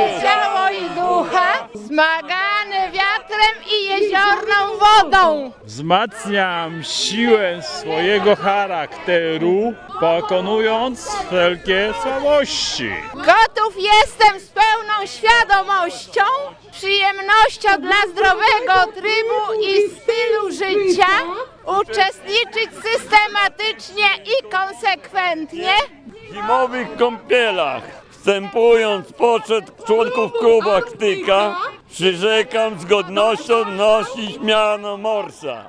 ciało i ducha, zmagany wiatrem i jeziorną wodą. Wzmacniam siłę swojego charakteru, pokonując wszelkie słabości. Gotów jestem z pełną świadomością, przyjemnością dla zdrowego trybu i stylu życia uczestniczyć systematycznie i konsekwentnie W zimowych kąpielach, wstępując poczet członków klubu Aktyka, przyrzekam z godnością nosić miano morsa.